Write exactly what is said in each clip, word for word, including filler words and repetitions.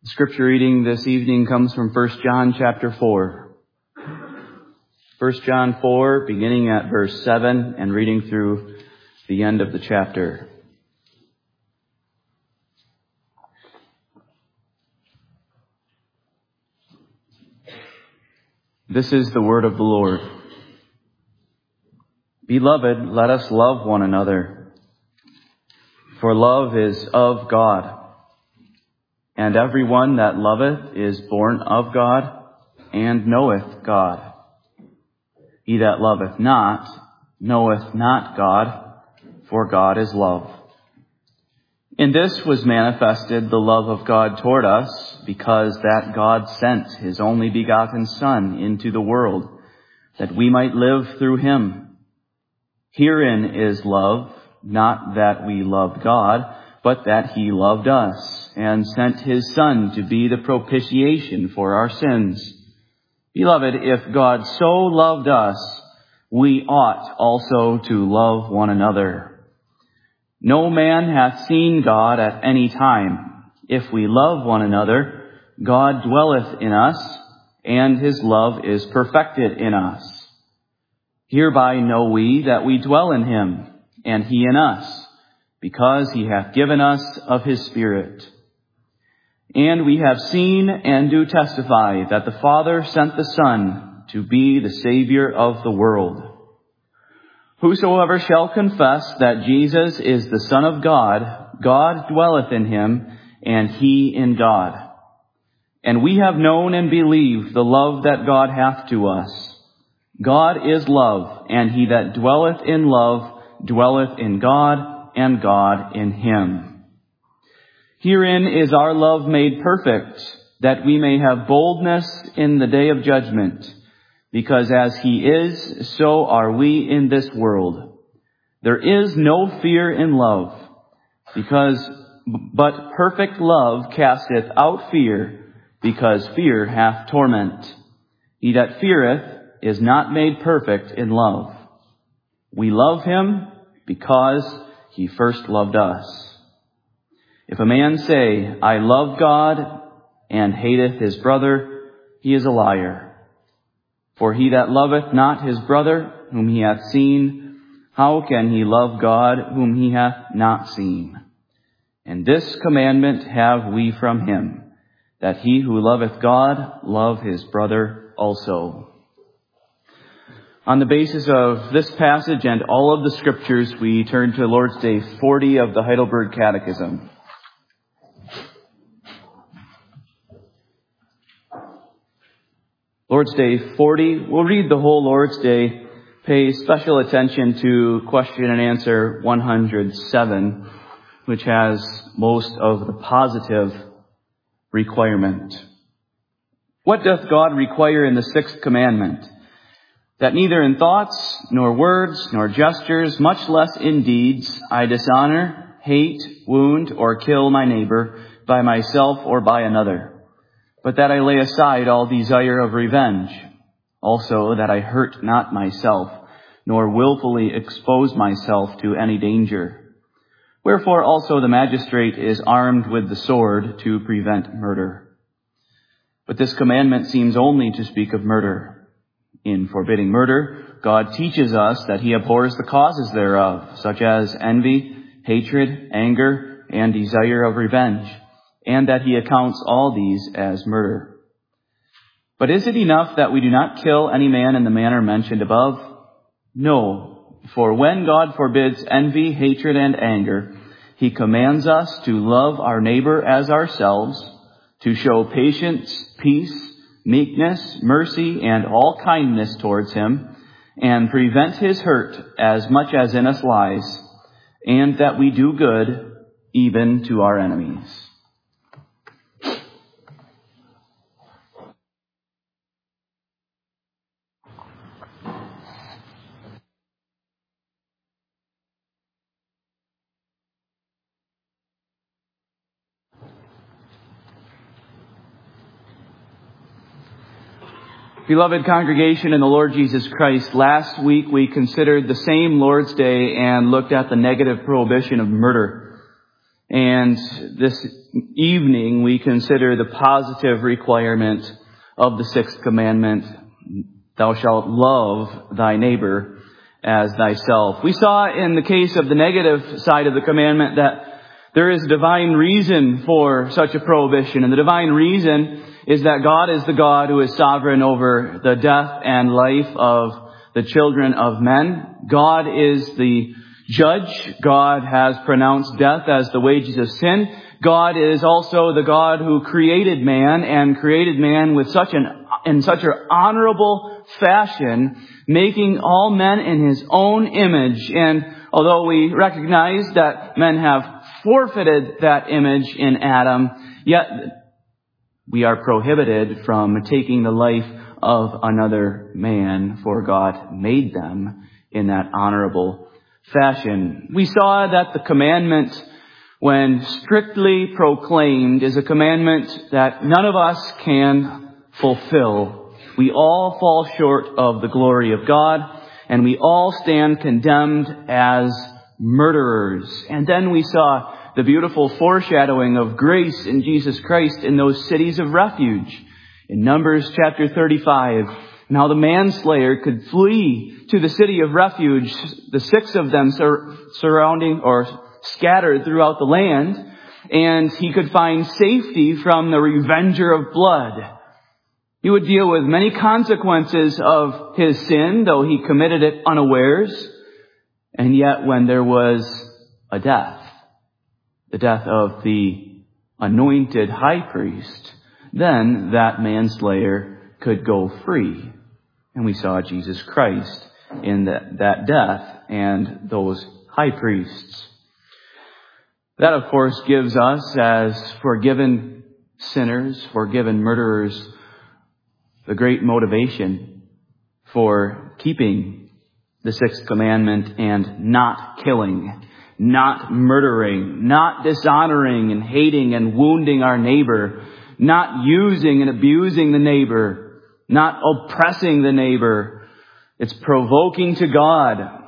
Scripture reading this evening comes from First John chapter four. First John four, beginning at verse seven and reading through the end of the chapter. This is the word of the Lord. Beloved, let us love one another, for love is of God. And everyone that loveth is born of God, and knoweth God. He that loveth not, knoweth not God, for God is love. In this was manifested the love of God toward us, because that God sent his only begotten Son into the world, that we might live through him. Herein is love, not that we loved God, but that he loved us, and sent his Son to be the propitiation for our sins. Beloved, if God so loved us, we ought also to love one another. No man hath seen God at any time. If we love one another, God dwelleth in us, and his love is perfected in us. Hereby know we that we dwell in him, and he in us, because he hath given us of his Spirit. And we have seen and do testify that the Father sent the Son to be the Savior of the world. Whosoever shall confess that Jesus is the Son of God, God dwelleth in him, and he in God. And we have known and believed the love that God hath to us. God is love, and he that dwelleth in love dwelleth in God, and God in him. Herein is our love made perfect, that we may have boldness in the day of judgment, because as he is, so are we in this world. There is no fear in love, because but perfect love casteth out fear, because fear hath torment. He that feareth is not made perfect in love. We love him because he first loved us. If a man say, I love God, and hateth his brother, he is a liar. For he that loveth not his brother, whom he hath seen, how can he love God, whom he hath not seen? And this commandment have we from him, that he who loveth God, love his brother also. On the basis of this passage and all of the Scriptures, we turn to Lord's Day forty of the Heidelberg Catechism. Lord's Day forty, we'll read the whole Lord's Day, pay special attention to question and answer one hundred seven, which has most of the positive requirement. What doth God require in the sixth commandment? That neither in thoughts, nor words, nor gestures, much less in deeds, I dishonor, hate, wound, or kill my neighbor by myself or by another. But that I lay aside all desire of revenge. Also that I hurt not myself, nor willfully expose myself to any danger. Wherefore also the magistrate is armed with the sword to prevent murder. But this commandment seems only to speak of murder. In forbidding murder, God teaches us that he abhors the causes thereof, such as envy, hatred, anger, and desire of revenge, and that he accounts all these as murder. But is it enough that we do not kill any man in the manner mentioned above? No, for when God forbids envy, hatred, and anger, he commands us to love our neighbor as ourselves, to show patience, peace, meekness, mercy, and all kindness towards him, and prevent his hurt as much as in us lies, and that we do good even to our enemies. Beloved congregation in the Lord Jesus Christ, last week we considered the same Lord's Day and looked at the negative prohibition of murder. And this evening we consider the positive requirement of the sixth commandment, thou shalt love thy neighbor as thyself. We saw in the case of the negative side of the commandment that there is divine reason for such a prohibition. And the divine reason is that God is the God who is sovereign over the death and life of the children of men. God is the judge. God has pronounced death as the wages of sin. God is also the God who created man and created man with such an in such an honorable fashion, making all men in His own image. And although we recognize that men have forfeited that image in Adam, yet we are prohibited from taking the life of another man, for God made them in that honorable fashion. We saw that the commandment, when strictly proclaimed, is a commandment that none of us can fulfill. We all fall short of the glory of God, and we all stand condemned as murderers. And then we saw the beautiful foreshadowing of grace in Jesus Christ in those cities of refuge. In Numbers chapter thirty-five, and how the manslayer could flee to the city of refuge, the six of them sur- surrounding or scattered throughout the land, and he could find safety from the revenger of blood. He would deal with many consequences of his sin, though he committed it unawares. And yet when there was a death, the death of the anointed high priest, then that manslayer could go free. And we saw Jesus Christ in that, that death and those high priests. That, of course, gives us as forgiven sinners, forgiven murderers, the great motivation for keeping the sixth commandment and not killing, not murdering, not dishonoring and hating and wounding our neighbor, not using and abusing the neighbor, not oppressing the neighbor. It's provoking to God.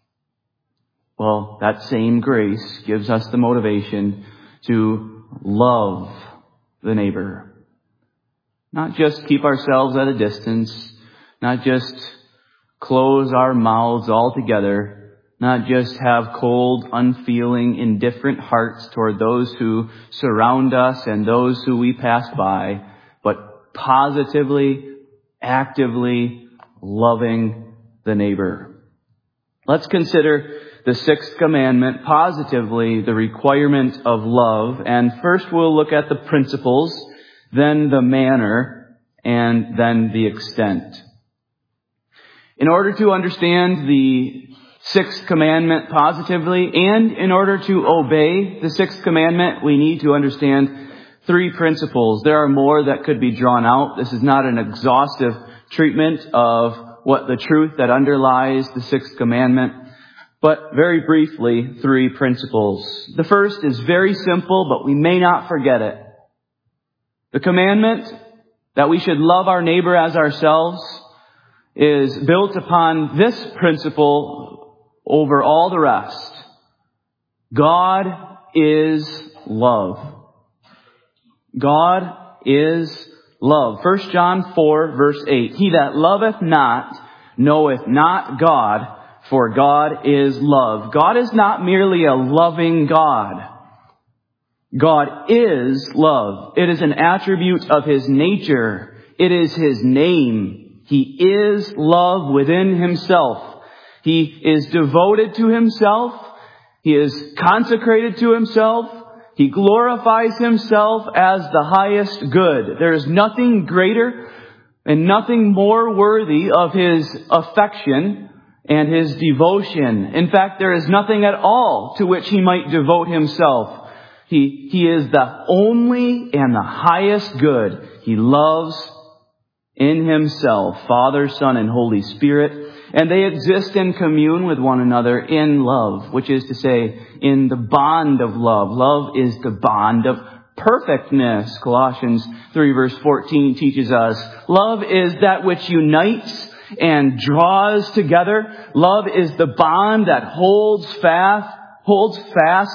Well, that same grace gives us the motivation to love the neighbor. Not just keep ourselves at a distance, not just close our mouths altogether, not just have cold, unfeeling, indifferent hearts toward those who surround us and those who we pass by, but positively, actively loving the neighbor. Let's consider the sixth commandment positively, the requirement of love. And first we'll look at the principles, then the manner, and then the extent. In order to understand the sixth commandment positively, and in order to obey the sixth commandment, we need to understand three principles. There are more that could be drawn out. This is not an exhaustive treatment of what the truth that underlies the sixth commandment, but very briefly, three principles. The first is very simple, but we may not forget it. The commandment that we should love our neighbor as ourselves is built upon this principle over all the rest. God is love. God is love. First John four, verse eight. He that loveth not knoweth not God, for God is love. God is not merely a loving God. God is love. It is an attribute of His nature. It is His name. He is love within Himself. He is devoted to Himself. He is consecrated to Himself. He glorifies Himself as the highest good. There is nothing greater and nothing more worthy of His affection and His devotion. In fact, there is nothing at all to which He might devote Himself. He, he is the only and the highest good. He loves in Himself, Father, Son, and Holy Spirit. And they exist and commune with one another in love, which is to say, in the bond of love. Love is the bond of perfectness. Colossians three verse fourteen teaches us, love is that which unites and draws together. Love is the bond that holds fast, holds fast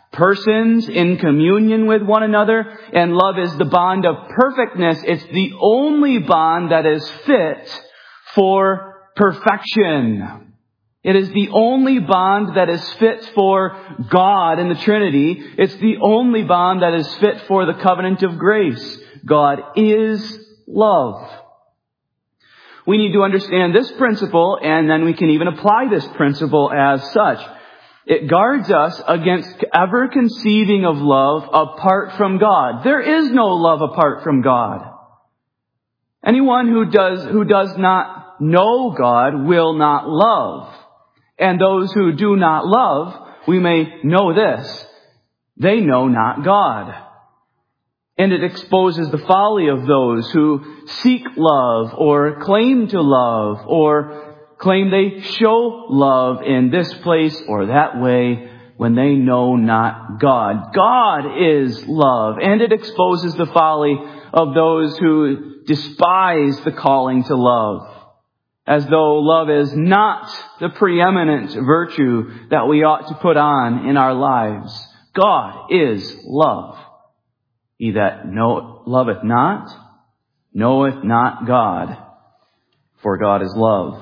persons in communion with one another, and love is the bond of perfectness. It's the only bond that is fit for perfection. It is the only bond that is fit for God in the Trinity. It's the only bond that is fit for the covenant of grace. God is love. We need to understand this principle, and then we can even apply this principle as such. It guards us against ever conceiving of love apart from God. There is no love apart from God. Anyone who does, who does not know God will not love. And those who do not love, we may know this, they know not God. And it exposes the folly of those who seek love or claim to love or claim they show love in this place or that way when they know not God. God is love. And it exposes the folly of those who despise the calling to love, as though love is not the preeminent virtue that we ought to put on in our lives. God is love. He that know, loveth not, knoweth not God, for God is love.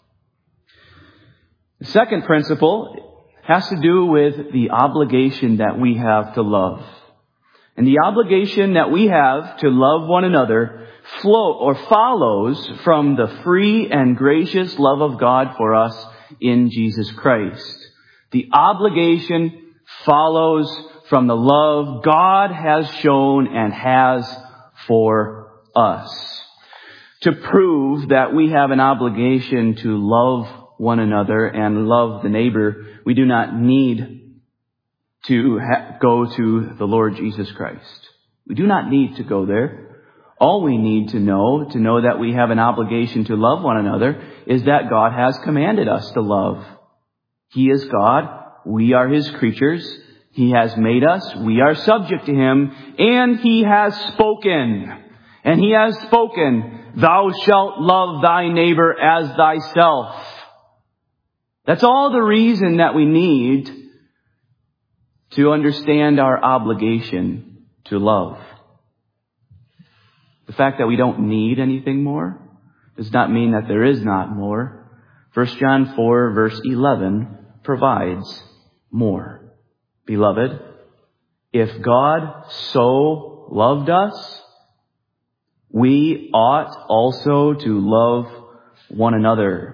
The second principle has to do with the obligation that we have to love. And the obligation that we have to love one another flow or follows from the free and gracious love of God for us in Jesus Christ. The obligation follows from the love God has shown and has for us. To prove that we have an obligation to love one another and love the neighbor, we do not need to ha- go to the Lord Jesus Christ. We do not need to go there. All we need to know, to know that we have an obligation to love one another, is that God has commanded us to love. He is God. We are His creatures. He has made us. We are subject to Him. And He has spoken. And He has spoken, "Thou shalt love thy neighbor as thyself." That's all the reason that we need to understand our obligation to love. The fact that we don't need anything more does not mean that there is not more. First John four verse eleven provides more. Beloved, if God so loved us, we ought also to love one another.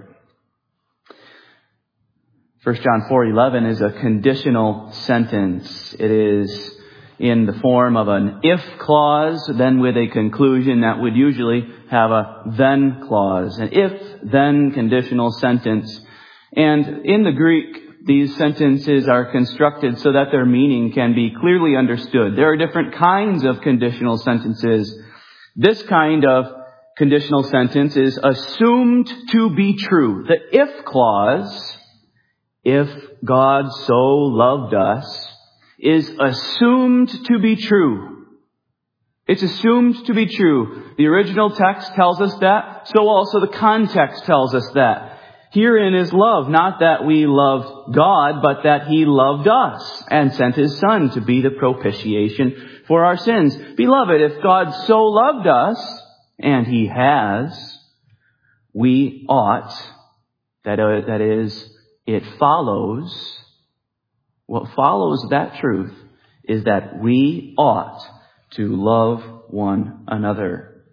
First John four eleven is a conditional sentence. It is in the form of an if clause, then with a conclusion that would usually have a then clause. An if-then conditional sentence. And in the Greek, these sentences are constructed so that their meaning can be clearly understood. There are different kinds of conditional sentences. This kind of conditional sentence is assumed to be true. The if clause, if God so loved us, is assumed to be true. It's assumed to be true. The original text tells us that, so also the context tells us that. Herein is love, not that we loved God, but that He loved us and sent His Son to be the propitiation for our sins. Beloved, if God so loved us, and He has, we ought, that, uh, that is, it follows, what follows that truth is that we ought to love one another.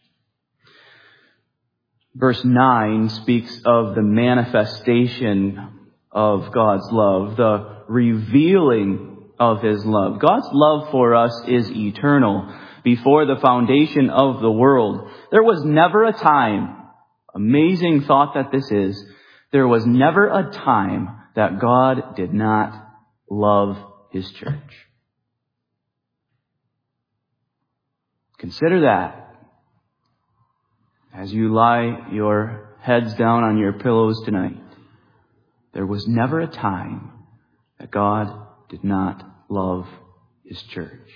Verse nine speaks of the manifestation of God's love, the revealing of His love. God's love for us is eternal. Before the foundation of the world, there was never a time, amazing thought that this is, there was never a time that God did not love His church. Consider that as you lie your heads down on your pillows tonight. There was never a time that God did not love His church.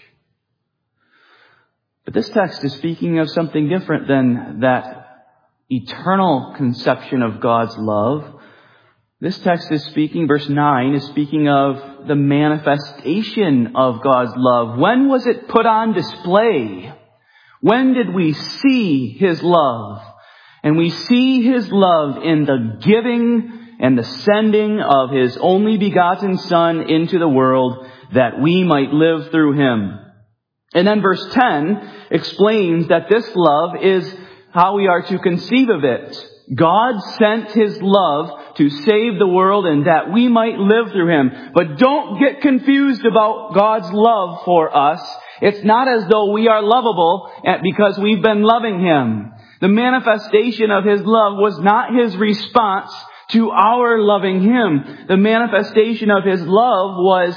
But this text is speaking of something different than that eternal conception of God's love. This text is speaking, verse nine, is speaking of the manifestation of God's love. When was it put on display? When did we see His love? And we see His love in the giving and the sending of His only begotten Son into the world that we might live through Him. And then verse ten explains that this love is how we are to conceive of it. God sent His love to save the world and that we might live through Him. But don't get confused about God's love for us. It's not as though we are lovable because we've been loving Him. The manifestation of His love was not His response to our loving Him. The manifestation of His love was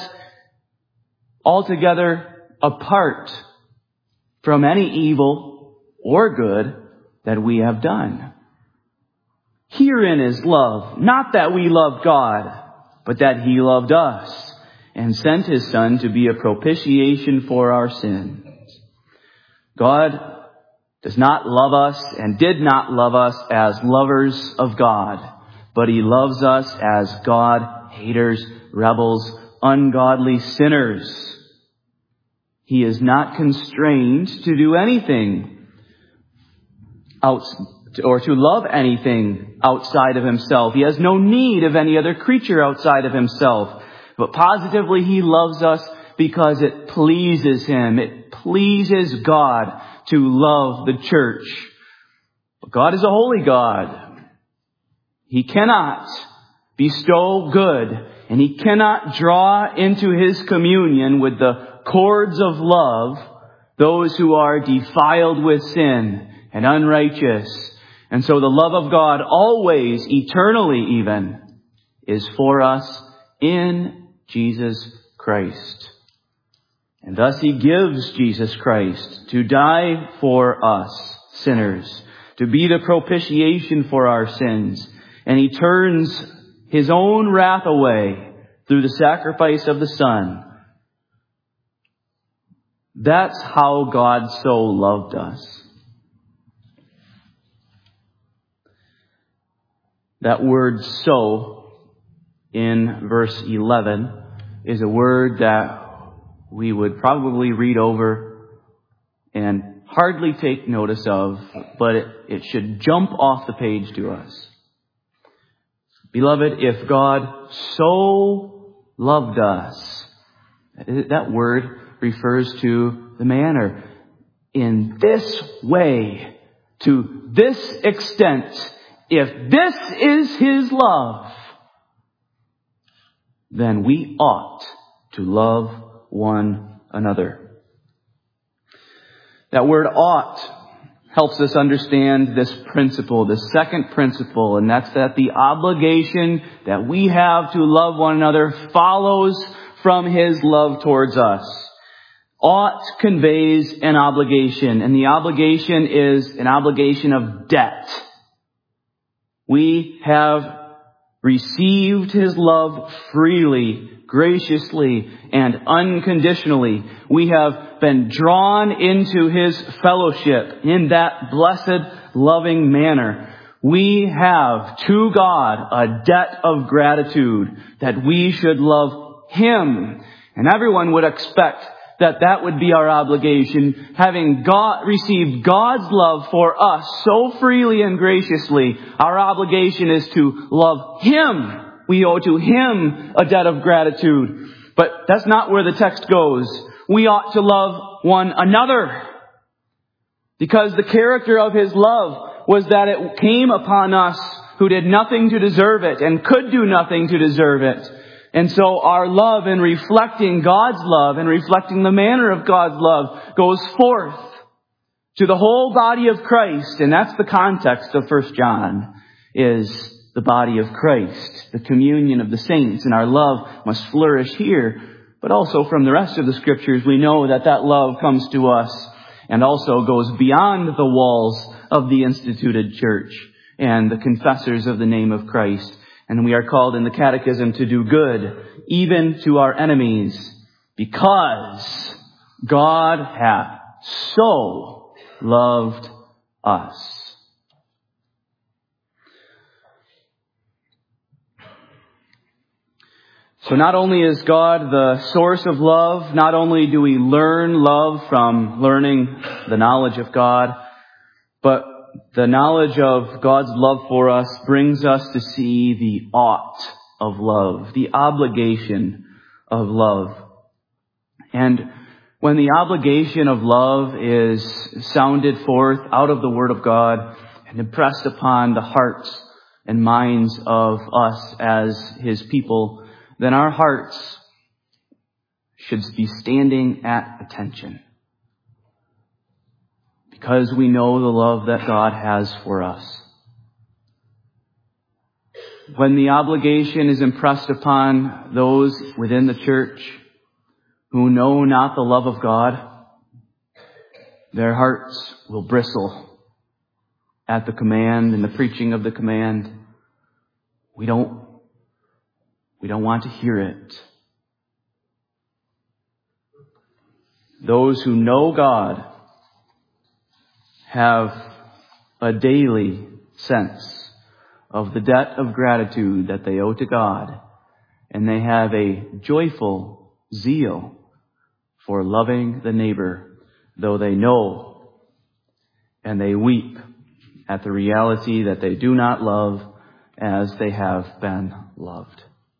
altogether apart from any evil or good that we have done. Herein is love, not that we loved God, but that He loved us and sent His Son to be a propitiation for our sins. God does not love us and did not love us as lovers of God, but He loves us as God-haters, rebels, ungodly sinners. He is not constrained to do anything outside or to love anything outside of Himself. He has no need of any other creature outside of Himself. But positively, He loves us because it pleases Him. It pleases God to love the church. But God is a holy God. He cannot bestow good, and He cannot draw into His communion with the cords of love those who are defiled with sin and unrighteous. And so the love of God always, eternally even, is for us in Jesus Christ. And thus He gives Jesus Christ to die for us, sinners, to be the propitiation for our sins. And He turns His own wrath away through the sacrifice of the Son. That's how God so loved us. That word "so" in verse eleven is a word that we would probably read over and hardly take notice of, but it, it should jump off the page to us. Beloved, if God so loved us, that word refers to the manner. In this way, to this extent, if this is His love, then we ought to love one another. That word "ought" helps us understand this principle, the second principle, and that's that the obligation that we have to love one another follows from His love towards us. Ought conveys an obligation, and the obligation is an obligation of debt. We have received His love freely, graciously, and unconditionally. We have been drawn into His fellowship in that blessed, loving manner. We have to God a debt of gratitude that we should love Him. And everyone would expect that that would be our obligation. Having God received God's love for us so freely and graciously, our obligation is to love Him. We owe to Him a debt of gratitude. But that's not where the text goes. We ought to love one another. Because the character of His love was that it came upon us who did nothing to deserve it and could do nothing to deserve it. And so our love in reflecting God's love and reflecting the manner of God's love goes forth to the whole body of Christ. And that's the context of First John, is the body of Christ, the communion of the saints. And our love must flourish here. But also from the rest of the Scriptures, we know that that love comes to us and also goes beyond the walls of the instituted church and the confessors of the name of Christ. And we are called in the Catechism to do good, even to our enemies, because God hath so loved us. So not only is God the source of love, not only do we learn love from learning the knowledge of God, but the knowledge of God's love for us brings us to see the ought of love, the obligation of love. And when the obligation of love is sounded forth out of the Word of God and impressed upon the hearts and minds of us as His people, then our hearts should be standing at attention, because we know the love that God has for us. When the obligation is impressed upon those within the church who know not the love of God, their hearts will bristle at the command and the preaching of the command. We don't We don't want to hear it. Those who know God have a daily sense of the debt of gratitude that they owe to God, and they have a joyful zeal for loving the neighbor, though they know, and they weep at the reality that they do not love as they have been loved.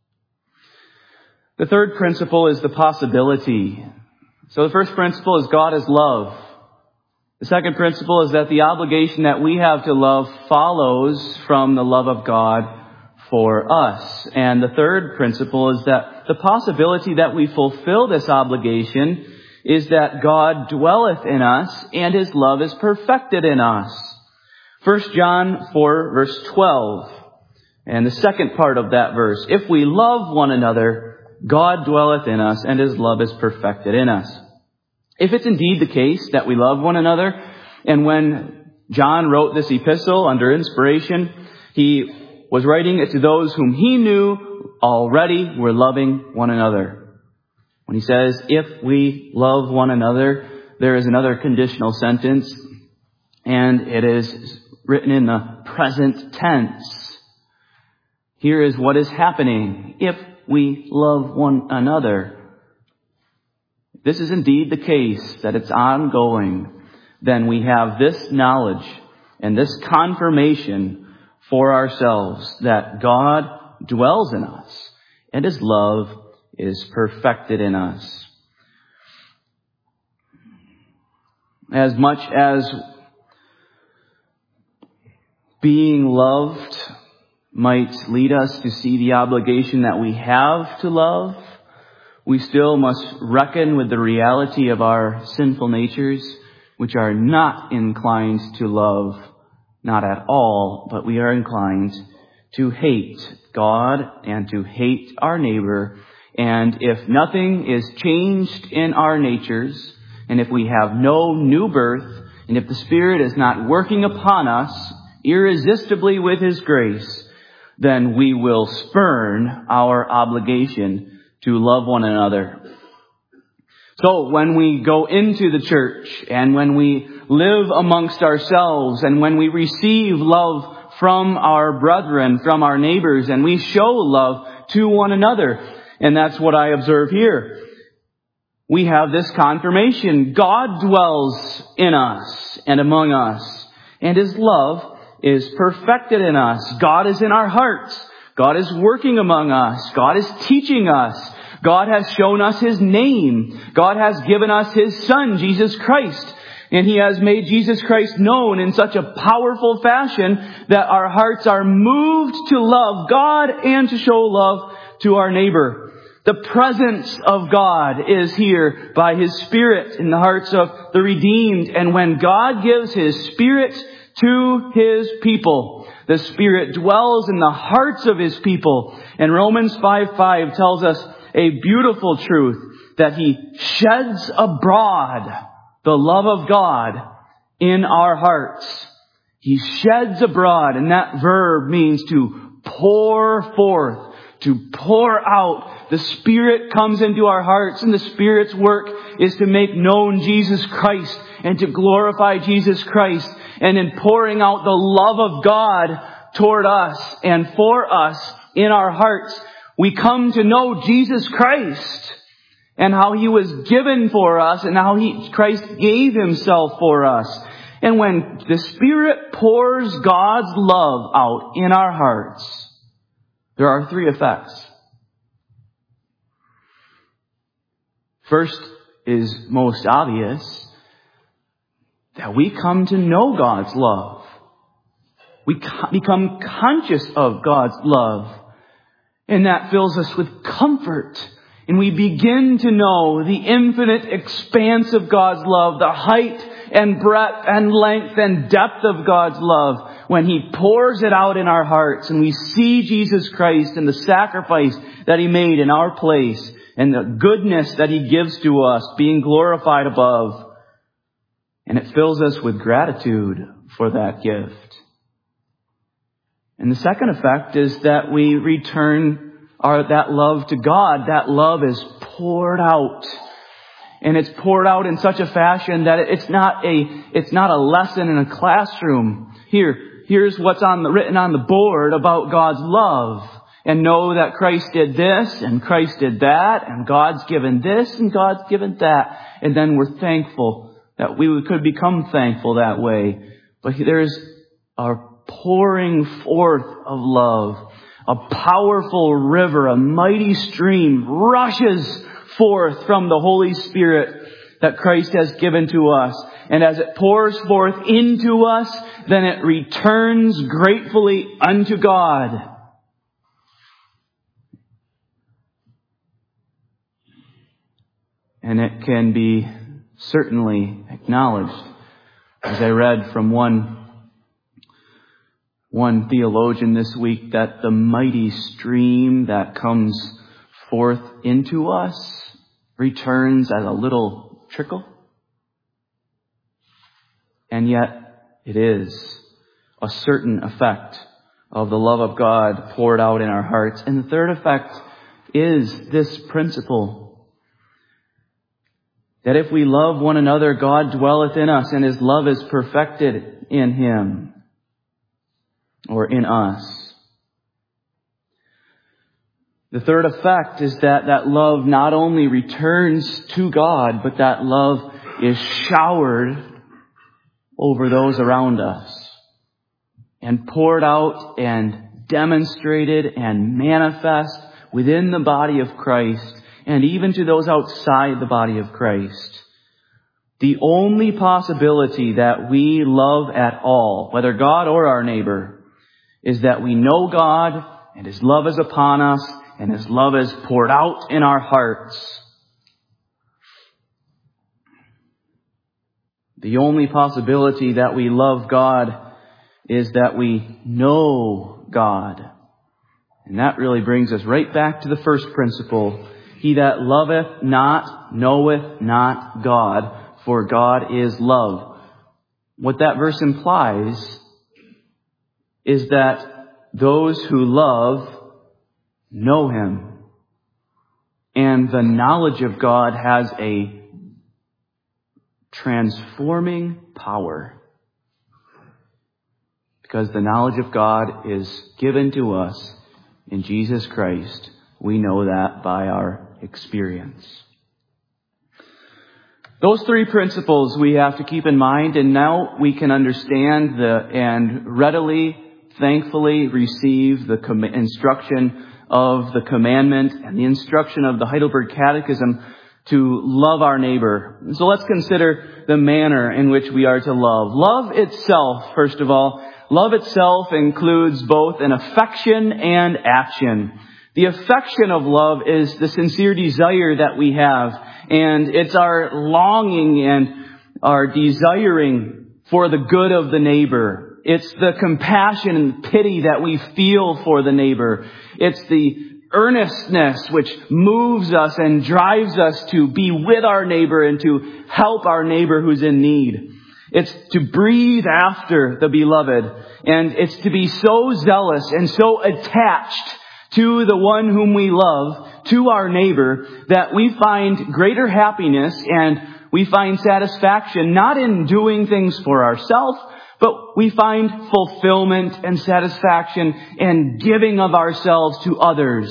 The third principle is the possibility. So the first principle is God is love. The second principle is that the obligation that we have to love follows from the love of God for us. And the third principle is that the possibility that we fulfill this obligation is that God dwelleth in us and His love is perfected in us. First John four verse twelve. And the second part of that verse, if we love one another, God dwelleth in us, and His love is perfected in us. If it's indeed the case that we love one another, and when John wrote this epistle under inspiration, he was writing it to those whom he knew already were loving one another. When he says, if we love one another, there is another conditional sentence, and it is written in the present tense. Here is what is happening. If we love one another. This is indeed the case, that it's ongoing. Then we have this knowledge and this confirmation for ourselves that God dwells in us and His love is perfected in us. As much as being loved might lead us to see the obligation that we have to love, we still must reckon with the reality of our sinful natures, which are not inclined to love, not at all, but we are inclined to hate God and to hate our neighbor. And if nothing is changed in our natures, and if we have no new birth, and if the Spirit is not working upon us irresistibly with His grace, then we will spurn our obligation to love one another. So when we go into the church and when we live amongst ourselves and when we receive love from our brethren, from our neighbors, and we show love to one another, and that's what I observe here, we have this confirmation. God dwells in us and among us, and His love is perfected in us. God is in our hearts. God is working among us. God is teaching us. God has shown us His name. God has given us His Son, Jesus Christ. And He has made Jesus Christ known in such a powerful fashion that our hearts are moved to love God and to show love to our neighbor. The presence of God is here by His Spirit in the hearts of the redeemed. And when God gives His Spirit to His people, the Spirit dwells in the hearts of His people. And Romans five five tells us a beautiful truth, that He sheds abroad the love of God in our hearts. He sheds abroad, and that verb means to pour forth, to pour out. The Spirit comes into our hearts, and the Spirit's work is to make known Jesus Christ and to glorify Jesus Christ. And in pouring out the love of God toward us and for us in our hearts, We come to know Jesus Christ and how He was given for us and how He, Christ gave Himself for us. And when the Spirit pours God's love out in our hearts, there are three effects. First is most obvious, that we come to know God's love. We become conscious of God's love. And that fills us with comfort. And we begin to know the infinite expanse of God's love, the height and breadth and length and depth of God's love, when He pours it out in our hearts and we see Jesus Christ and the sacrifice that He made in our place and the goodness that He gives to us being glorified above. And it fills us with gratitude for that gift. And the second effect is that we return our, that love to God. That love is poured out. And it's poured out in such a fashion that it's not a, it's not a lesson in a classroom. Here, here's what's on the, written on the board about God's love. And know that Christ did this and Christ did that and God's given this and God's given that. And then we're thankful that we could become thankful that way. But there's a pouring forth of love. A powerful river, a mighty stream rushes forth from the Holy Spirit that Christ has given to us. And as it pours forth into us, then it returns gratefully unto God. And it can be certainly acknowledged, as I read from one one theologian this week, that the mighty stream that comes forth into us returns as a little trickle. And yet it is a certain effect of the love of God poured out in our hearts. And the third effect is this principle, that if we love one another, God dwelleth in us, and His love is perfected in Him, or in us. The third effect is that that love not only returns to God, but that love is showered over those around us and poured out and demonstrated and manifest within the body of Christ and even to those outside the body of Christ. The only possibility that we love at all, whether God or our neighbor, is that we know God and His love is upon us and His love is poured out in our hearts. The only possibility that we love God is that we know God. And that really brings us right back to the first principle. He that loveth not knoweth not God, for God is love. What that verse implies is that those who love know Him. And the knowledge of God has a transforming power. Because the knowledge of God is given to us in Jesus Christ. We know that by our experience. Those three principles we have to keep in mind, and now we can understand the and readily, thankfully receive the com- instruction of the commandment and the instruction of the Heidelberg Catechism to love our neighbor. So let's consider the manner in which we are to love. Love itself, first of all, love itself includes both an affection and action. The affection of love is the sincere desire that we have, and it's our longing and our desiring for the good of the neighbor. It's the compassion and pity that we feel for the neighbor. It's the earnestness which moves us and drives us to be with our neighbor and to help our neighbor who's in need. It's to breathe after the beloved, and it's to be so zealous and so attached to the one whom we love, to our neighbor, that we find greater happiness and we find satisfaction not in doing things for ourselves, but we find fulfillment and satisfaction in giving of ourselves to others.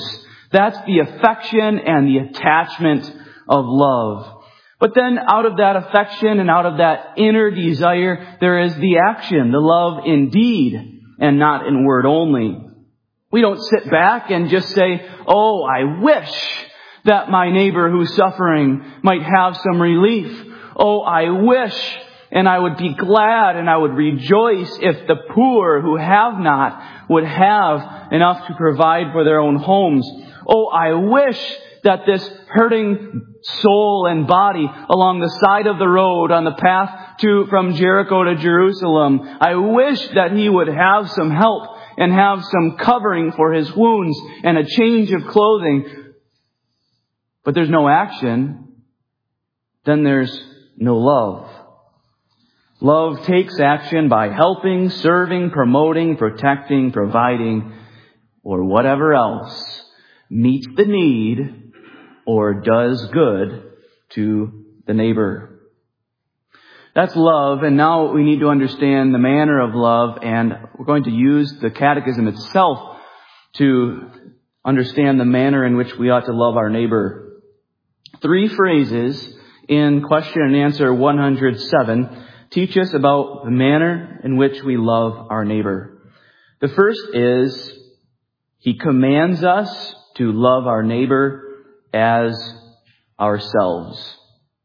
That's the affection and the attachment of love. But then out of that affection and out of that inner desire, there is the action, the love in deed and not in word only. We don't sit back and just say, oh, I wish that my neighbor who's suffering might have some relief. Oh, I wish, and I would be glad and I would rejoice if the poor who have not would have enough to provide for their own homes. Oh, I wish that this hurting soul and body along the side of the road on the path to from Jericho to Jerusalem, I wish that he would have some help and have some covering for his wounds and a change of clothing. But there's no action. Then there's no love. Love takes action by helping, serving, promoting, protecting, providing, or whatever else meets the need or does good to the neighbor. That's love, and now we need to understand the manner of love, and we're going to use the catechism itself to understand the manner in which we ought to love our neighbor. Three phrases in question and answer one hundred seven teach us about the manner in which we love our neighbor. The first is, he commands us to love our neighbor as ourselves.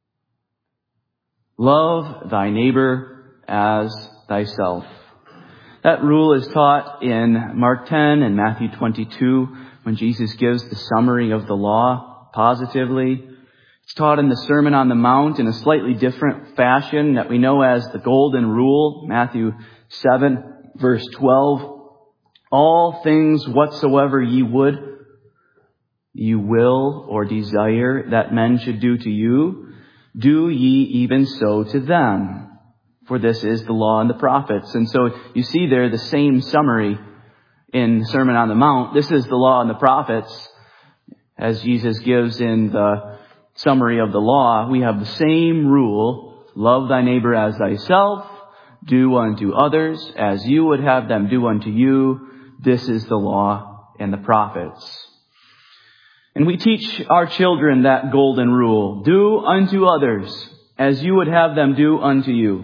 Love thy neighbor as thyself. That rule is taught in Mark ten and Matthew twenty-two when Jesus gives the summary of the law positively. It's taught in the Sermon on the Mount in a slightly different fashion that we know as the Golden Rule, Matthew seven, verse twelve. All things whatsoever ye would, you will or desire that men should do to you, do ye even so to them. For this is the law and the prophets. And so you see there the same summary in the Sermon on the Mount. This is the law and the prophets. As Jesus gives in the summary of the law, we have the same rule. Love thy neighbor as thyself. Do unto others as you would have them do unto you. This is the law and the prophets. And we teach our children that golden rule. Do unto others as you would have them do unto you.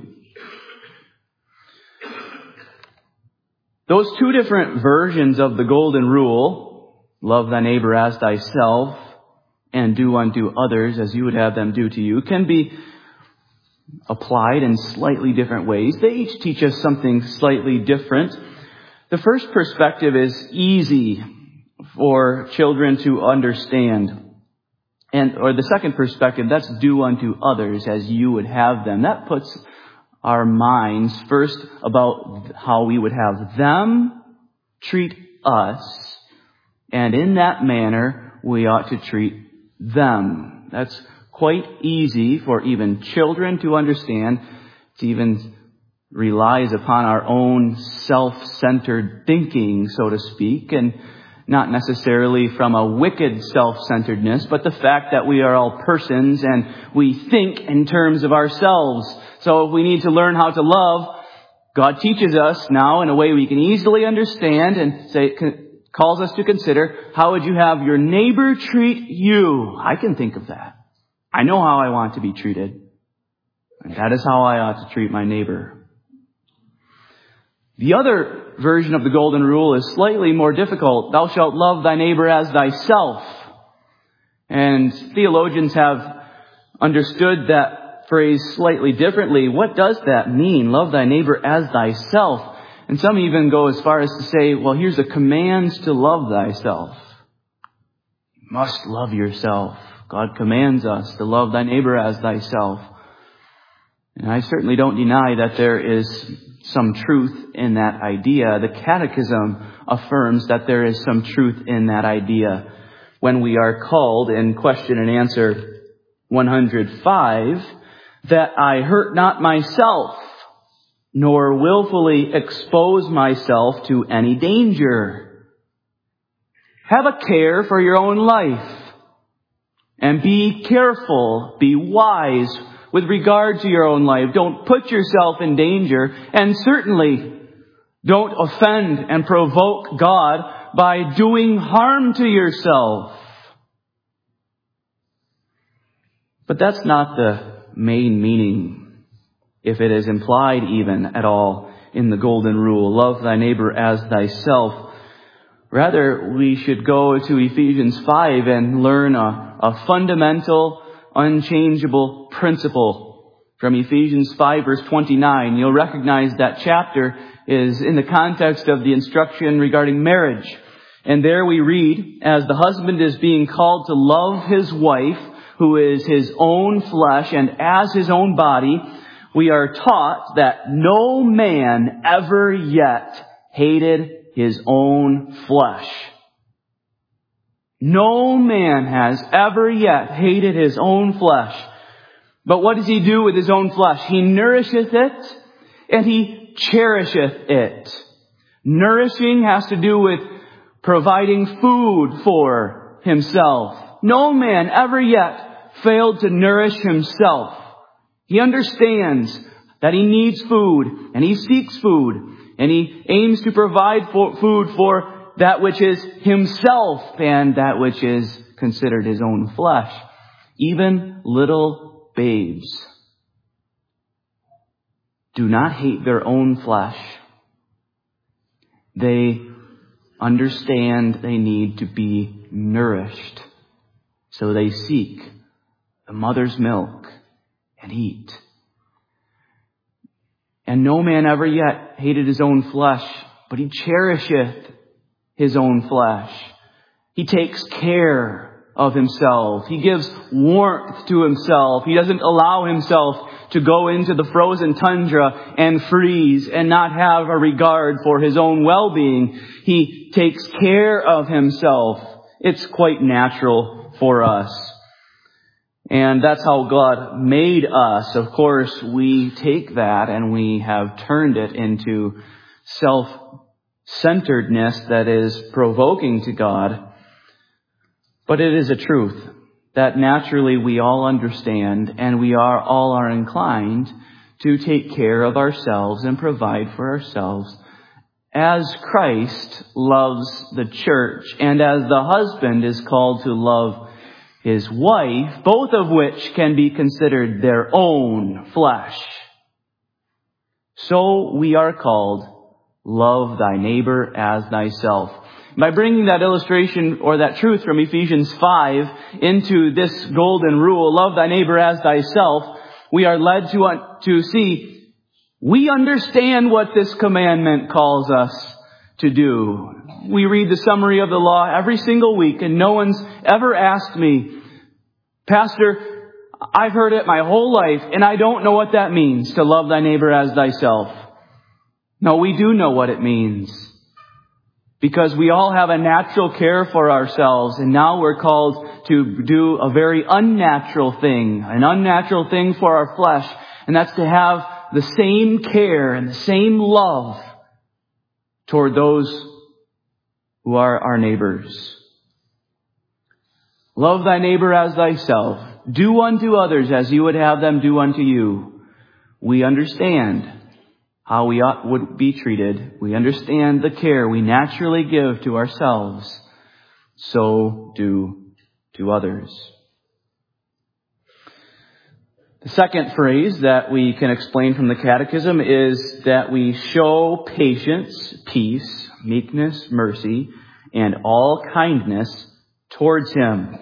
Those two different versions of the golden rule, love thy neighbor as thyself and do unto others as you would have them do to you, can be applied in slightly different ways. They each teach us something slightly different. The first perspective is easy for children to understand. And, or the second perspective, that's do unto others as you would have them. That puts our minds first about how we would have them treat us. And in that manner, we ought to treat them. That's quite easy for even children to understand. It even relies upon our own self-centered thinking, so to speak, and not necessarily from a wicked self-centeredness, but the fact that we are all persons and we think in terms of ourselves. So if we need to learn how to love, God teaches us now in a way we can easily understand and say, calls us to consider, how would you have your neighbor treat you? I can think of that. I know how I want to be treated. And that is how I ought to treat my neighbor. The other version of the golden rule is slightly more difficult. Thou shalt love thy neighbor as thyself. And theologians have understood that phrase slightly differently. What does that mean? Love thy neighbor as thyself. And some even go as far as to say, well, here's a command to love thyself. You must love yourself. God commands us to love thy neighbor as thyself. And I certainly don't deny that there is some truth in that idea. The Catechism affirms that there is some truth in that idea. When we are called in question and answer one hundred five, that I hurt not myself, nor willfully expose myself to any danger. Have a care for your own life, and be careful, be wise with regard to your own life. Don't put yourself in danger, and certainly don't offend and provoke God by doing harm to yourself. But that's not the main meaning, if it is implied even at all in the golden rule, love thy neighbor as thyself. Rather, we should go to Ephesians five and learn a, a fundamental, unchangeable principle from Ephesians five verse twenty-nine. You'll recognize that chapter is in the context of the instruction regarding marriage. And there we read, as the husband is being called to love his wife, who is his own flesh, and as his own body, we are taught that no man ever yet hated his own flesh. No man has ever yet hated his own flesh. But what does he do with his own flesh? He nourisheth it and he cherisheth it. Nourishing has to do with providing food for himself. No man ever yet failed to nourish himself. He understands that he needs food and he seeks food. And he aims to provide for food for that which is himself and that which is considered his own flesh. Even little babes do not hate their own flesh. They understand they need to be nourished. So they seek the mother's milk and eat. And no man ever yet hated his own flesh, but he cherisheth his own flesh. He takes care of himself. He gives warmth to himself. He doesn't allow himself to go into the frozen tundra and freeze and not have a regard for his own well-being. He takes care of himself. It's quite natural for us. And that's how God made us. Of course, we take that and we have turned it into self-centeredness that is provoking to God. But it is a truth that naturally we all understand, and we are all are inclined to take care of ourselves and provide for ourselves as Christ loves the church and as the husband is called to love his wife, both of which can be considered their own flesh. So we are called, love thy neighbor as thyself. By bringing that illustration or that truth from Ephesians five into this golden rule, love thy neighbor as thyself, we are led to, uh, to see we understand what this commandment calls us to do. We read the summary of the law every single week, and no one's ever asked me, Pastor, I've heard it my whole life, and I don't know what that means, to love thy neighbor as thyself. No, we do know what it means. Because we all have a natural care for ourselves, and now we're called to do a very unnatural thing, an unnatural thing for our flesh, and that's to have the same care and the same love toward those who are our neighbors. Love thy neighbor as thyself. Do unto others as you would have them do unto you. We understand how we ought would be treated. We understand the care we naturally give to ourselves. So do to others. The second phrase that we can explain from the Catechism is that we show patience, peace, meekness, mercy, and all kindness towards him.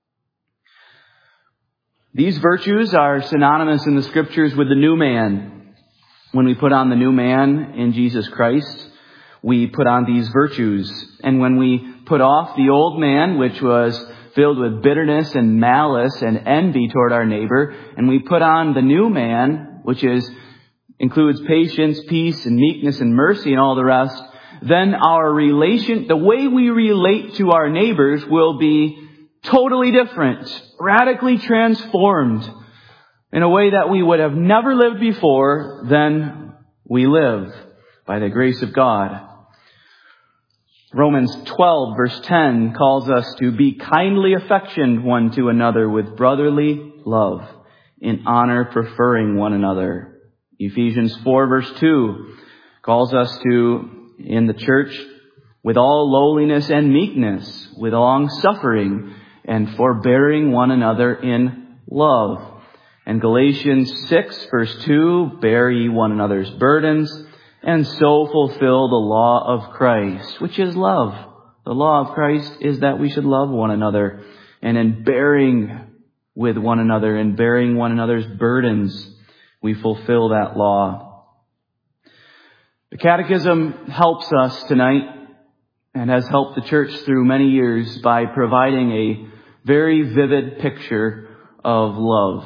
These virtues are synonymous in the Scriptures with the new man. When we put on the new man in Jesus Christ, we put on these virtues. And when we put off the old man, which was filled with bitterness and malice and envy toward our neighbor, and we put on the new man, which is includes patience, peace, and meekness and mercy and all the rest, then our relation, the way we relate to our neighbors will be totally different, radically transformed in a way that we would have never lived before than we live by the grace of God. Romans twelve verse ten calls us to be kindly affectioned one to another with brotherly love, in honor preferring one another. Ephesians four verse two calls us to, in the church, with all lowliness and meekness, with long suffering and forbearing one another in love. And Galatians six verse two, bear ye one another's burdens, and so fulfill the law of Christ, which is love. The law of Christ is that we should love one another, and in bearing with one another and bearing one another's burdens, we fulfill that law. The Catechism helps us tonight and has helped the church through many years by providing a very vivid picture of love.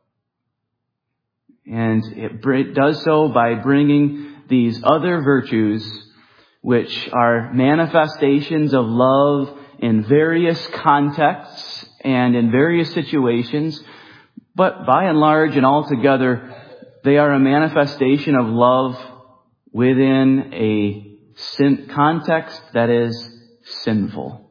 And it does so by bringing these other virtues, which are manifestations of love in various contexts and in various situations, but by and large and altogether, they are a manifestation of love within a sin context that is sinful.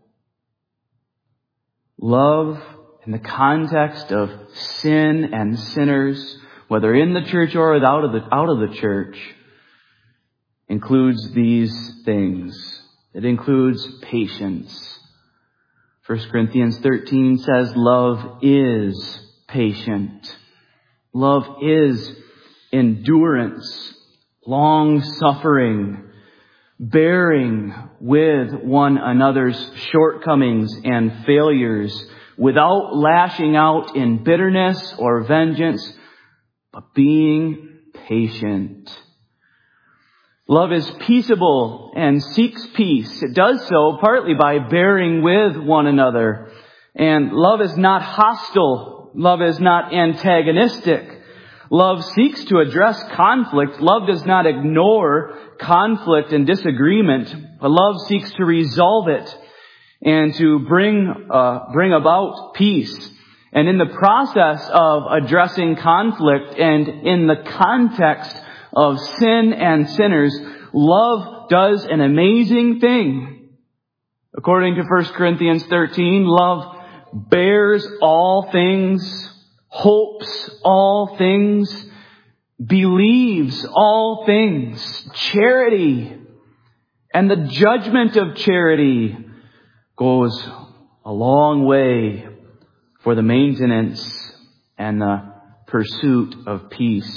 Love in the context of sin and sinners, whether in the church or out of the, out of the church, includes these things. It includes patience. First Corinthians thirteen says love is patient. Love is endurance, long suffering, bearing with one another's shortcomings and failures without lashing out in bitterness or vengeance, but being patient. Love is peaceable and seeks peace. It does so partly by bearing with one another. And love is not hostile. Love is not antagonistic. Love seeks to address conflict. Love does not ignore conflict and disagreement, but love seeks to resolve it and to bring uh, bring about peace. And in the process of addressing conflict and in the context of sin and sinners, love does an amazing thing. According to First Corinthians thirteen, love bears all things, hopes all things, believes all things. Charity and the judgment of charity goes a long way for the maintenance and the pursuit of peace.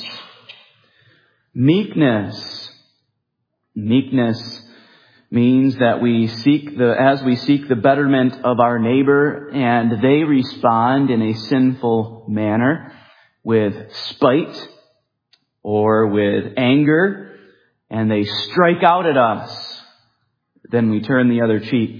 Meekness. Meekness means that we seek the, as we seek the betterment of our neighbor and they respond in a sinful manner with spite or with anger and they strike out at us, then we turn the other cheek.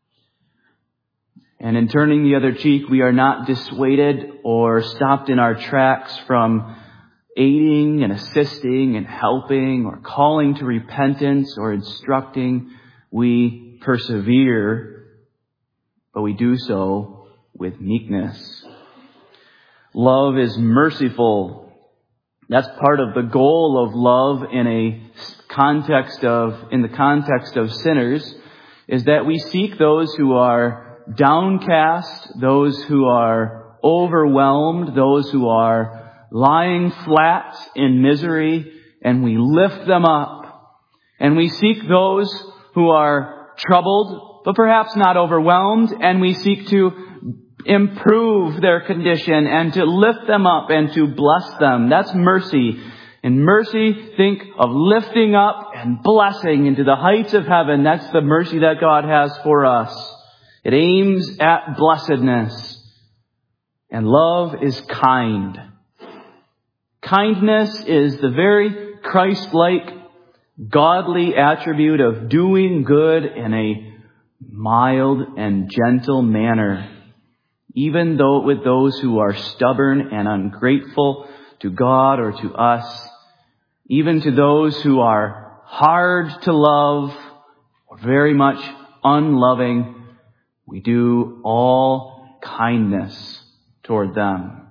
And in turning the other cheek, we are not dissuaded or stopped in our tracks from aiding and assisting and helping or calling to repentance or instructing. We persevere, but we do so with meekness. Love is merciful. That's part of the goal of love in a context of, in the context of sinners, is that we seek those who are downcast, those who are overwhelmed, those who are lying flat in misery, and we lift them up. And we seek those who are troubled, but perhaps not overwhelmed, and we seek to improve their condition and to lift them up and to bless them. That's mercy. In mercy, think of lifting up and blessing into the heights of heaven. That's the mercy that God has for us. It aims at blessedness. And love is kind. Kindness is the very Christ-like, godly attribute of doing good in a mild and gentle manner, even though with those who are stubborn and ungrateful to God or to us, even to those who are hard to love or very much unloving. We do all kindness toward them.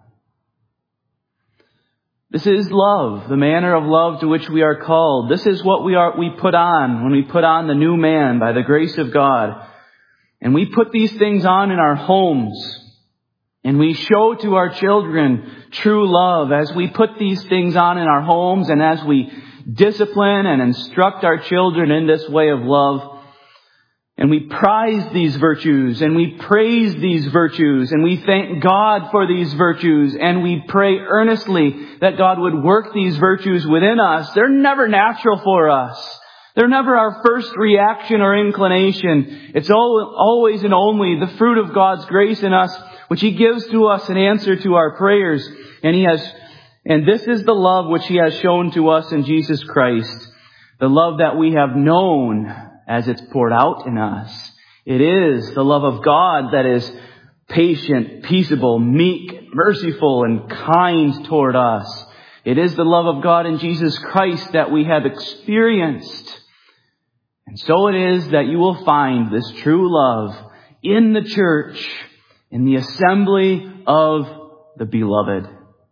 This is love, the manner of love to which we are called. This is what we are, we put on when we put on the new man by the grace of God. And we put these things on in our homes. And we show to our children true love as we put these things on in our homes and as we discipline and instruct our children in this way of love. And we prize these virtues, and we praise these virtues, and we thank God for these virtues, and we pray earnestly that God would work these virtues within us. They're never natural for us. They're never our first reaction or inclination. It's always and only the fruit of God's grace in us, which He gives to us in answer to our prayers. And He has, and this is the love which He has shown to us in Jesus Christ, the love that we have known as it's poured out in us. It is the love of God that is patient, peaceable, meek, merciful, and kind toward us. It is the love of God in Jesus Christ that we have experienced. And so it is that you will find this true love in the church, in the assembly of the beloved.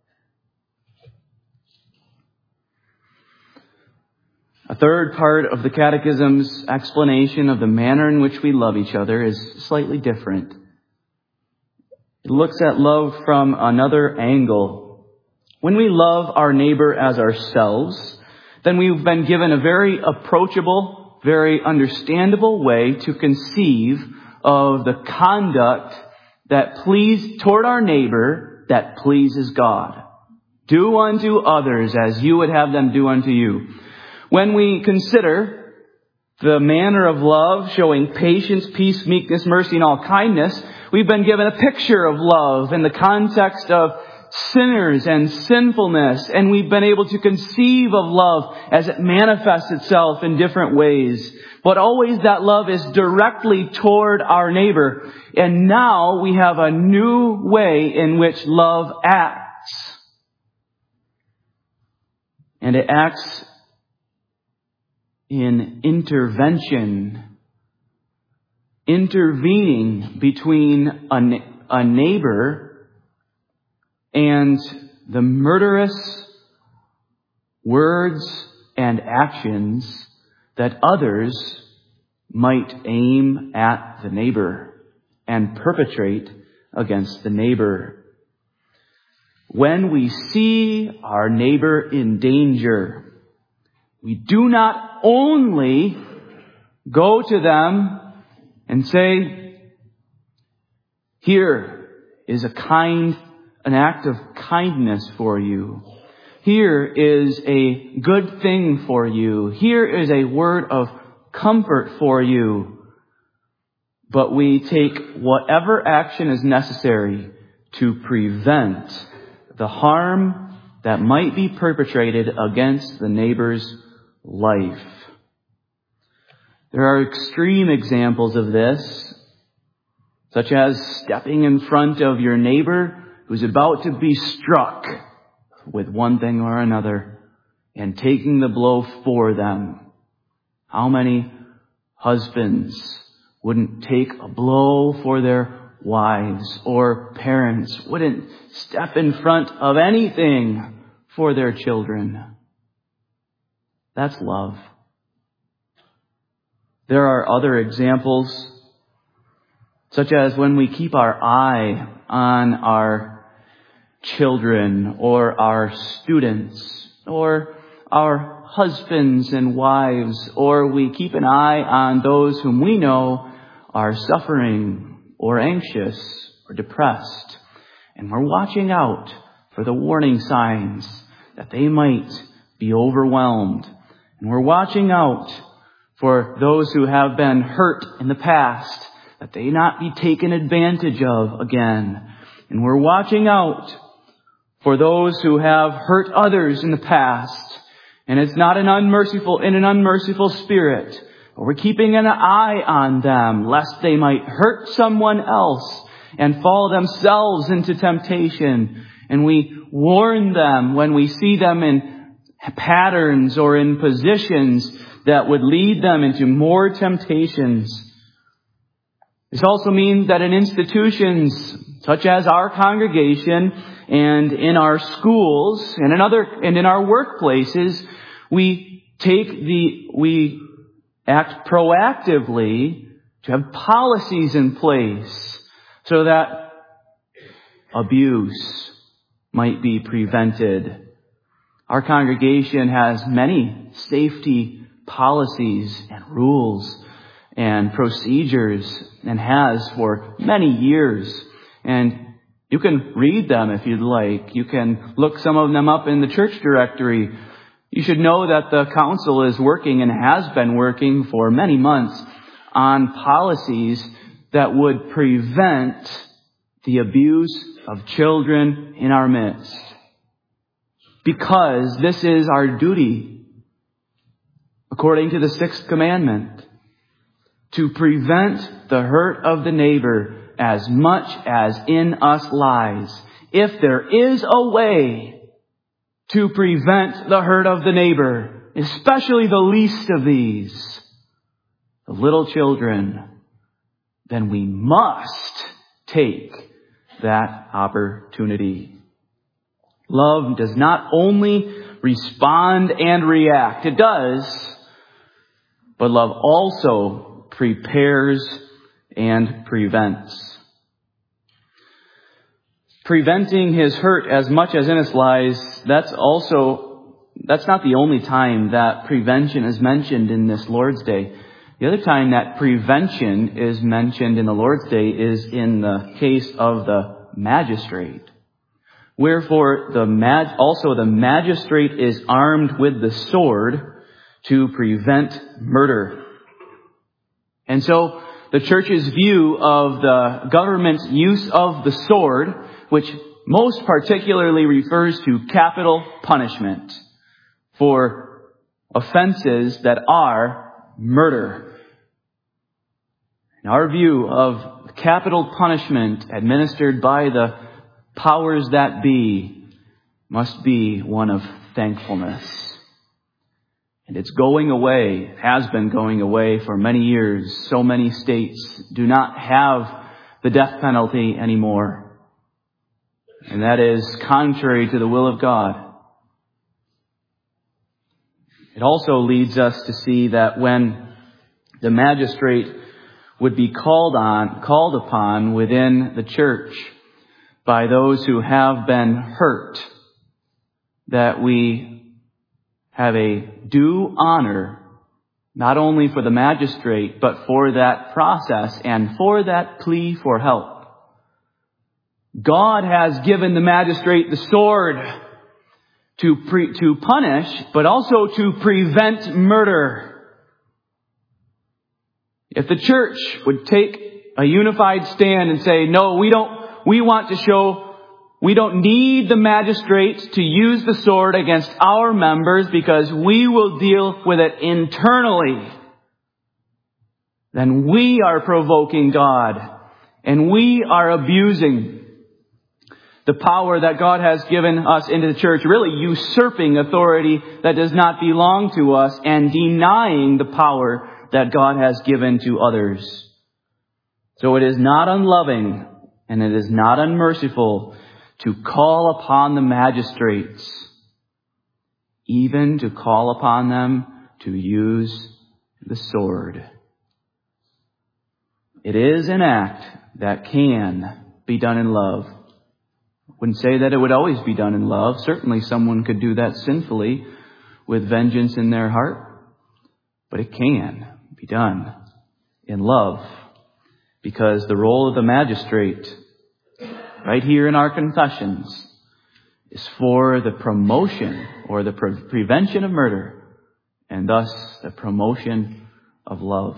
A third part of the Catechism's explanation of the manner in which we love each other is slightly different. It looks at love from another angle. When we love our neighbor as ourselves, then we've been given a very approachable, very understandable way to conceive of the conduct that please toward our neighbor that pleases God. Do unto others as you would have them do unto you. When we consider the manner of love showing patience, peace, meekness, mercy, and all kindness, we've been given a picture of love in the context of sinners and sinfulness, and we've been able to conceive of love as it manifests itself in different ways. But always that love is directly toward our neighbor. And now we have a new way in which love acts. And it acts in intervention, intervening between a, a neighbor and the murderous words and actions that others might aim at the neighbor and perpetrate against the neighbor. When we see our neighbor in danger, we do not only go to them and say, here is a kind, an act of kindness for you. Here is a good thing for you. Here is a word of comfort for you. But we take whatever action is necessary to prevent the harm that might be perpetrated against the neighbor's life. There are extreme examples of this, such as stepping in front of your neighbor who's about to be struck with one thing or another and taking the blow for them. How many husbands wouldn't take a blow for their wives, or parents wouldn't step in front of anything for their children? That's love. There are other examples, such as when we keep our eye on our children or our students or our husbands and wives, or we keep an eye on those whom we know are suffering or anxious or depressed. And we're watching out for the warning signs that they might be overwhelmed. And we're watching out for those who have been hurt in the past, that they not be taken advantage of again. And we're watching out for those who have hurt others in the past. And it's not an unmerciful, in an unmerciful spirit. But we're keeping an eye on them, lest they might hurt someone else and fall themselves into temptation. And we warn them when we see them in patterns or in positions that would lead them into more temptations. This also means that in institutions such as our congregation and in our schools and in other and in our workplaces, we take the we act proactively to have policies in place so that abuse might be prevented. Our congregation has many safety policies and rules. and procedures, and has for many years. And you can read them if you'd like. You can look some of them up in the church directory. You should know that the council is working and has been working for many months on policies that would prevent the abuse of children in our midst. Because this is our duty, according to the sixth commandment, to prevent the hurt of the neighbor as much as in us lies. If there is a way to prevent the hurt of the neighbor, especially the least of these, the little children, then we must take that opportunity. Love does not only respond and react, it does, but love also prepares and prevents. Preventing his hurt as much as in us lies, that's also, that's not the only time that prevention is mentioned in this Lord's Day. The other time that prevention is mentioned in the Lord's Day is in the case of the magistrate. Wherefore, the mag- also the magistrate is armed with the sword to prevent murder. And so, the church's view of the government's use of the sword, which most particularly refers to capital punishment for offenses that are murder. In our view of capital punishment administered by the powers that be must be one of thankfulness. And it's going away, it has been going away for many years. So many states do not have the death penalty anymore. And that is contrary to the will of God. It also leads us to see that when the magistrate would be called on, called upon within the church by those who have been hurt, that we have a due honor, not only for the magistrate, but for that process and for that plea for help. God has given the magistrate the sword to pre, to punish, but also to prevent murder. If the church would take a unified stand and say, no, we don't, we want to show we don't need the magistrate to use the sword against our members because we will deal with it internally, then we are provoking God and we are abusing the power that God has given us into the church, really usurping authority that does not belong to us and denying the power that God has given to others. So it is not unloving and it is not unmerciful to call upon the magistrates, even to call upon them to use the sword. It is an act that can be done in love. I wouldn't say that it would always be done in love. Certainly someone could do that sinfully with vengeance in their heart, but it can be done in love, because the role of the magistrate right here in our confessions is for the promotion or the pre- prevention of murder, and thus the promotion of love.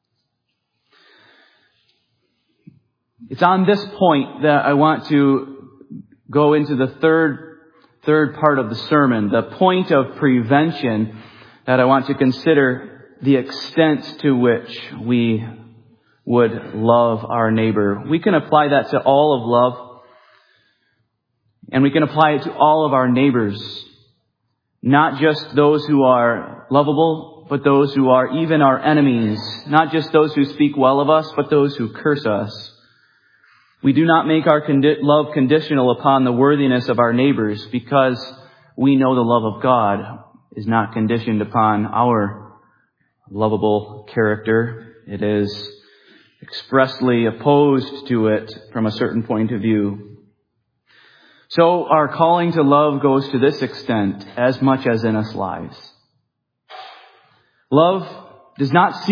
It's on this point that I want to go into the third third part of the sermon, the point of prevention, that I want to consider the extent to which we would love our neighbor. We can apply that to all of love, and we can apply it to all of our neighbors, not just those who are lovable, but those who are even our enemies, not just those who speak well of us, but those who curse us. We do not make our condi- love conditional upon the worthiness of our neighbors, because we know the love of God is not conditioned upon our lovable character. It is expressly opposed to it from a certain point of view. So our calling to love goes to this extent, as much as in us lies. Love does not seek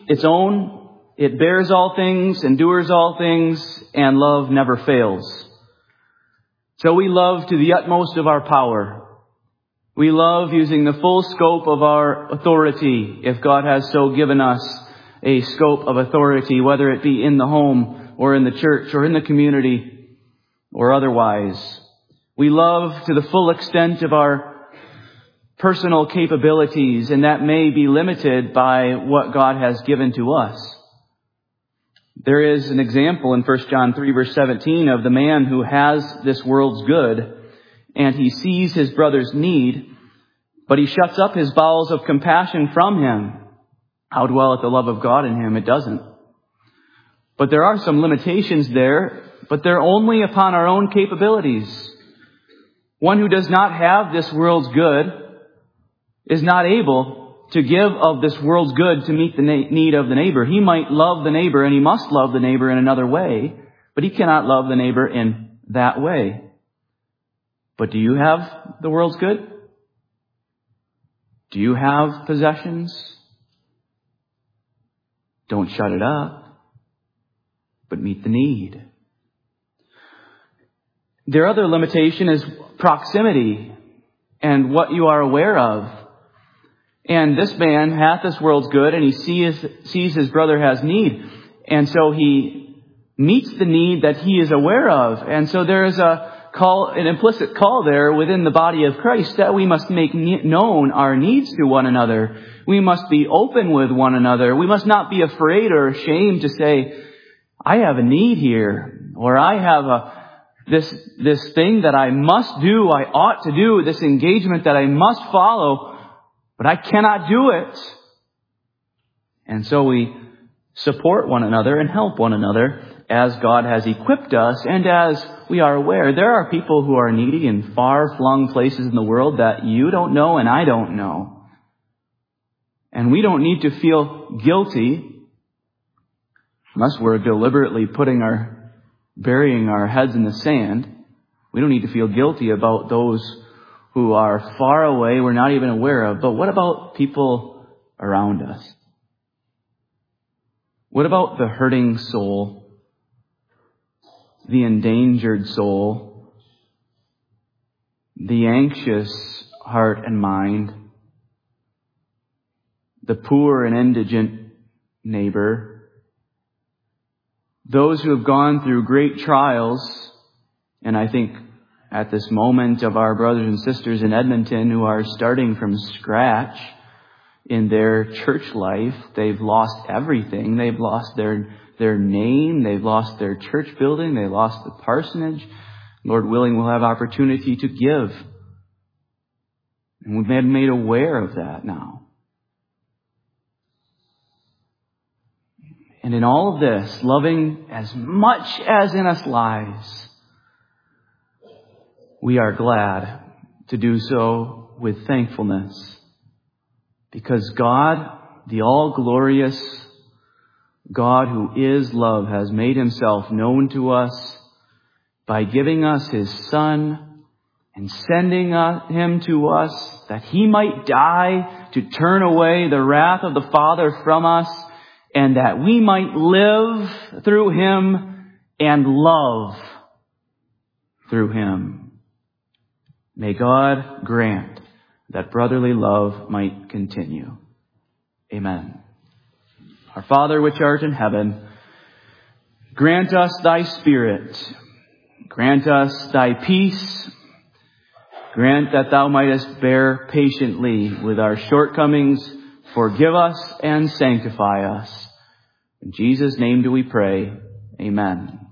its own. It bears all things, endures all things, and love never fails. So we love to the utmost of our power. We love using the full scope of our authority, if God has so given us a scope of authority, whether it be in the home or in the church or in the community or otherwise. We love to the full extent of our personal capabilities, and that may be limited by what God has given to us. There is an example in First John three verse seventeen of the man who has this world's good, and he sees his brother's need, but he shuts up his bowels of compassion from him. How dwelleth the love of God in him? It doesn't. But there are some limitations there, but they're only upon our own capabilities. One who does not have this world's good is not able to give of this world's good to meet the na- need of the neighbor. He might love the neighbor, and he must love the neighbor in another way, but he cannot love the neighbor in that way. But do you have the world's good? Do you have possessions? Don't shut it up, but meet the need. Their other limitation is proximity and what you are aware of. And this man hath this world's good, and he sees, sees his brother has need. And so he meets the need that he is aware of. And so there is a call, an implicit call there within the body of Christ that we must make known our needs to one another. We must be open with one another. We must not be afraid or ashamed to say, I have a need here, or I have a this this thing that I must do, I ought to do, this engagement that I must follow, but I cannot do it. And so we support one another and help one another as God has equipped us, and as we are aware. There are people who are needy in far-flung places in the world that you don't know and I don't know. And we don't need to feel guilty unless we're deliberately putting our, burying our heads in the sand. We don't need to feel guilty about those who are far away, we're not even aware of. But what about people around us? What about the hurting soul, the endangered soul, the anxious heart and mind, the poor and indigent neighbor, those who have gone through great trials? And I think at this moment of our brothers and sisters in Edmonton who are starting from scratch in their church life, they've lost everything. They've lost their their name. They've lost their church building. They lost the parsonage. Lord willing, we'll have opportunity to give. And we've been made aware of that now. And in all of this, loving as much as in us lies, we are glad to do so with thankfulness. Because God, the all-glorious God who is love, has made himself known to us by giving us his Son and sending him to us that he might die to turn away the wrath of the Father from us, and that we might live through him and love through him. May God grant that brotherly love might continue. Amen. Our Father which art in heaven, grant us thy Spirit. Grant us thy peace. Grant that thou mightest bear patiently with our shortcomings. Forgive us and sanctify us. In Jesus' name do we pray. Amen.